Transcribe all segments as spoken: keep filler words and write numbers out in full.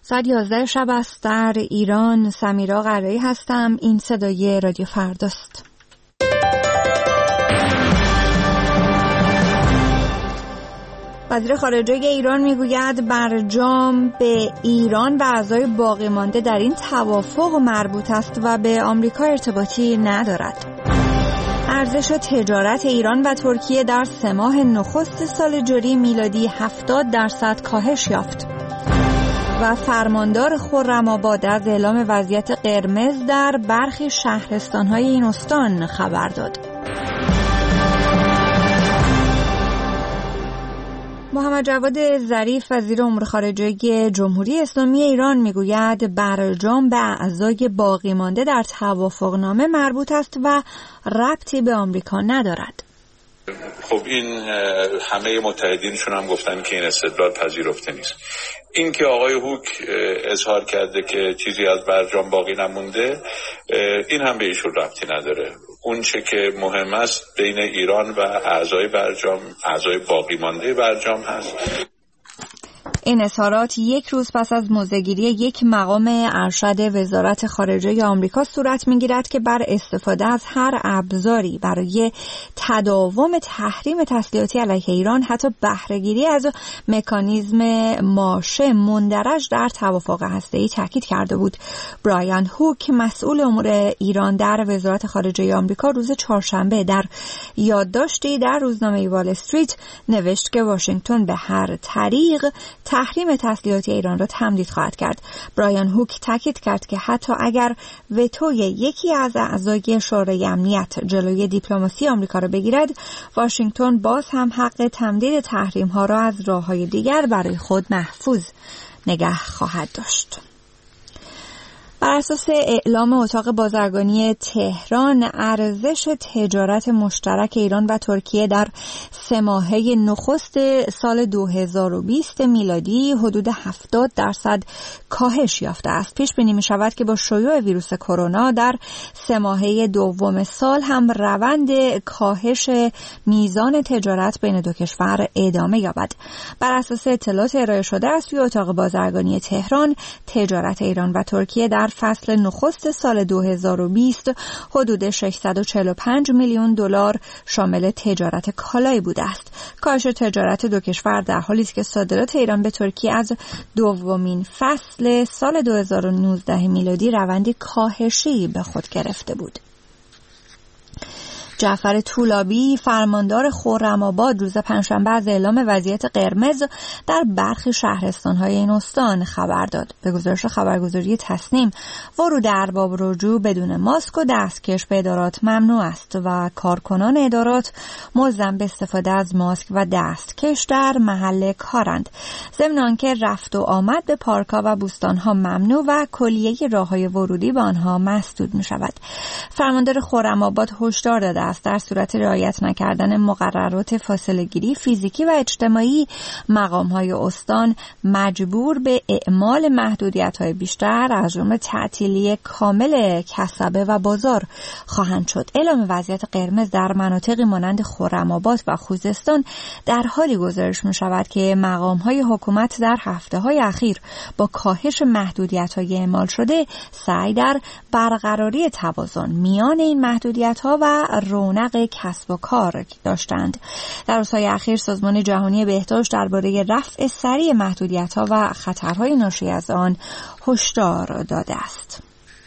ساعت یازده شب است در ایران. سمیرا قرایی هستم. این صدای رادیو فرداست. وزیر خارجه ایران میگوید برجام به ایران و اعضای باقی مانده در این توافق مربوط است و به آمریکا ارتباطی ندارد. ارزش تجارت ایران و ترکیه در سه ماه نخست سال جاری میلادی هفتاد درصد کاهش یافت. و فرماندار خرم‌آباد از اعلام وضعیت قرمز در برخی شهرستان‌های این استان خبر داد. محمد جواد ظریف وزیر امور خارجه جمهوری اسلامی ایران میگوید برجام به اعضای باقی مانده در توافقنامه مربوط است و ربطی به آمریکا ندارد. خب این همه متحدینشون هم گفتن که این استدلال پذیرفته نیست. این که آقای هوک اظهار کرده که چیزی از برجام باقی نمونده، این هم به ایشون ربطی نداره. اون چه که مهم است بین ایران و اعضای برجام، اعضای باقی مانده برجام هست. این اظهارات یک روز پس از موضع‌گیری یک مقام ارشد وزارت خارجه آمریکا صورت می‌گیرد که بر استفاده از هر ابزاری برای تداوم تحریم تسلیحاتی علیه ایران، حتی بهره‌گیری از مکانیزم ماشه مندرج در توافق هسته‌ای تاکید کرده بود. برایان هوک مسئول امور ایران در وزارت خارجه آمریکا روز چهارشنبه در یادداشتی در روزنامه وال استریت نوشت که واشنگتن به هر طریق تحریم تسلیحاتی ایران را تمدید خواهد کرد. برایان هوک تاکید کرد که حتی اگر وتوی یکی از اعضای شورای امنیت جلوی دیپلماسی آمریکا را بگیرد، واشنگتن باز هم حق تمدید تحریم ها را از راه‌های دیگر برای خود محفوظ نگه خواهد داشت. بر اساس اعلام اتاق بازرگانی تهران، ارزش تجارت مشترک ایران و ترکیه در سه ماهه نخست سال دو هزار و بیست میلادی حدود هفتاد درصد کاهش یافته است. پیش بینی می شود که با شیوع ویروس کرونا در سه ماهه دوم سال هم روند کاهش میزان تجارت بین دو کشور ادامه یابد. بر اساس اطلاعات ارائه شده از سوی اتاق بازرگانی تهران، تجارت ایران و ترکیه در فصل نخست سال دو هزار و بیست حدود ششصد و چهل و پنج میلیون دلار شامل تجارت کالایی بوده است. کاهش تجارت دو کشور در حالی است که صادرات ایران به ترکیه از دومین فصل سال دو هزار و نوزده میلادی روندی کاهشی به خود گرفته بود. جعفر طولابی فرماندار خرم‌آباد روز پنجشنبه از اعلام وضعیت قرمز در برخی شهرستان‌های این استان خبر داد. به گزارش خبرگزاری تصنیم، ورود ارباب رجوع بدون ماسک و دستکش به ادارات ممنوع است و کارکنان ادارات ملزم به استفاده از ماسک و دستکش در محل کارند. ضمن آنکه رفت و آمد به پارک‌ها و بوستان‌ها ممنوع و کلیه راه‌های ورودی به آنها مسدود می‌شود. فرماندار خرم‌آباد هشدار داده است در صورت رعایت نکردن مقررات فاصله‌گیری فیزیکی و اجتماعی، مقام‌های استان مجبور به اعمال محدودیت‌های بیشتر از جمله تعطیلی کامل کسبه و بازار خواهند شد. اعلام وضعیت قرمز در مناطقی مانند خرم‌آباد و خوزستان در حالی گزارش می‌شود که مقام‌های حکومت در هفته‌های اخیر با کاهش محدودیت‌های اعمال شده سعی در برقراری توازن میان این محدودیت‌ها و رونق کسب و کار داشتند. در روزهای اخیر سازمان جهانی بهداشت درباره رفع سریع محدودیت‌ها و خطرهای ناشی از آن هشدار داده است.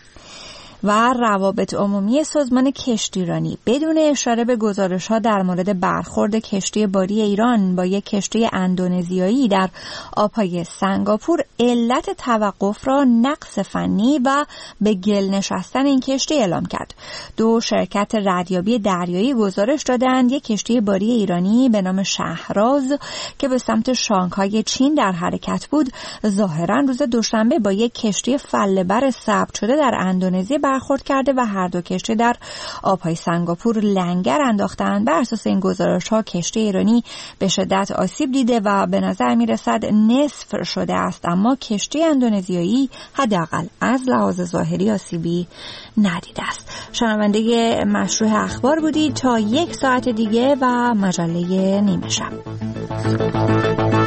و روابط عمومی سازمان کشتیرانی بدون اشاره به گزارش‌ها در مورد برخورد کشتی باری ایران با یک کشتی اندونزیایی در آب‌های سنگاپور علت توقف را نقص فنی و به گل نشستن این کشتی اعلام کرد. دو شرکت ردیابی دریایی گزارش دادند یک کشتی باری ایرانی به نام شهراز که به سمت شانگهای چین در حرکت بود، ظاهراً روز دوشنبه با یک کشتی فله‌بر ثبت شده در اندونزی برخورد کرده و هر دو کشتی در آبهای سنگاپور لنگر انداختند. بر اساس این گزارش‌ها کشتی ایرانی به شدت آسیب دیده و به نظر می‌رسد نصف شده است، اما کشتی اندونزیایی حداقل از لحاظ ظاهری آسیبی ندیده است. شنونده مشروع اخبار بودید تا یک ساعت دیگه و مجله نیمه شب.